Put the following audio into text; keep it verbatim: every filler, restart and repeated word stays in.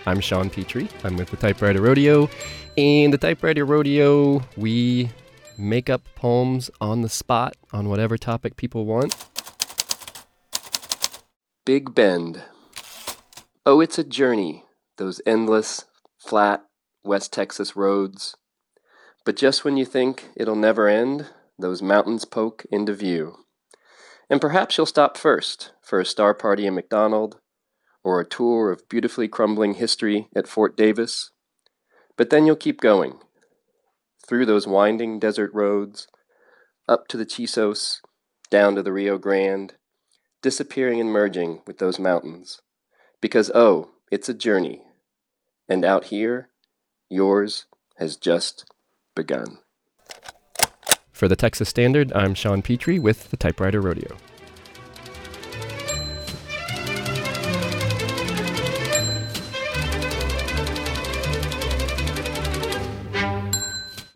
I'm Sean Petrie. I'm with the Typewriter Rodeo. In the Typewriter Rodeo, we make up poems on the spot on whatever topic people want. Big Bend. Oh, it's a journey, those endless, flat West Texas roads. But just when you think it'll never end, those mountains poke into view. And perhaps you'll stop first for a star party in McDonald, or a tour of beautifully crumbling history at Fort Davis. But then you'll keep going, through those winding desert roads, up to the Chisos, down to the Rio Grande, disappearing and merging with those mountains. Because, oh, it's a journey. And out here, yours has just begun. For the Texas Standard, I'm Sean Petrie with the Typewriter Rodeo.